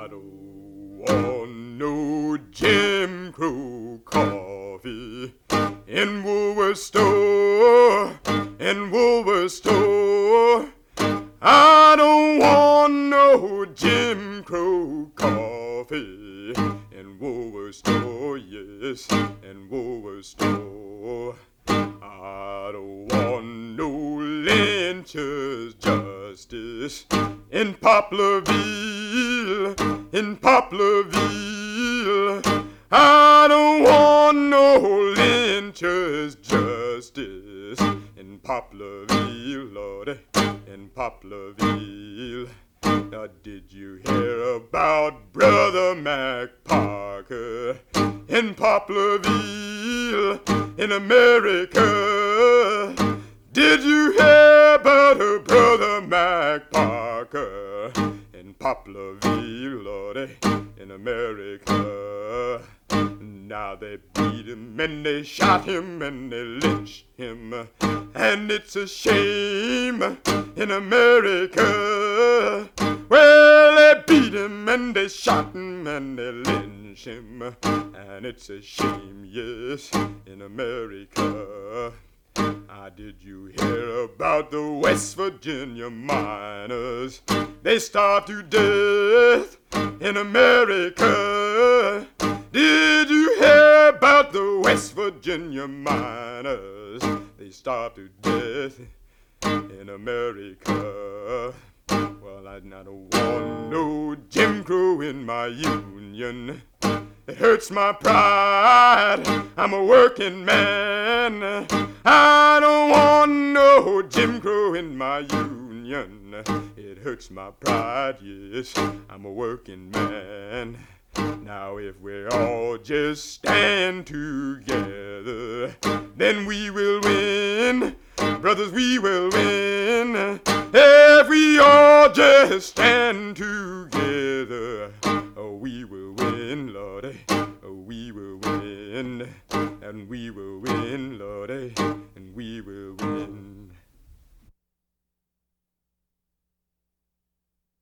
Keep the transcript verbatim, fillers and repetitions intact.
I don't want no Jim Crow coffee in Woolworth store, in Woolworth store. I don't want no Jim Crow coffee in Woolworth store, yes, in Woolworth store. I don't want no lynchers justice in Poplarville, in Poplarville. I don't want no lynchers justice in Poplarville, Lord, in Poplarville. Now did you hear about Brother Mac Parker in Poplarville, in America? Did you hear about her Brother Mac Parker in Poplarville, Lordy, in America? Now they beat him and they shot him and they lynched him, and it's a shame in America. Well, they beat him and they shot him and they lynched him, and it's a shame, yes, in America. Ah, did you hear about the West Virginia miners? They starved to death in America. Did you hear about the West Virginia miners? They starved to death in America. Well, I don't want no Jim Crow in my union. It hurts my pride. I'm a working man. I don't want no Jim Crow in my union. It hurts my pride, yes. I'm a working man. Now if we all just stand together, then we will win. Brothers, we will win. If we all just stand together, oh, we will win, Lordy. Oh, we will win. And we will win, Lordy. And we will win.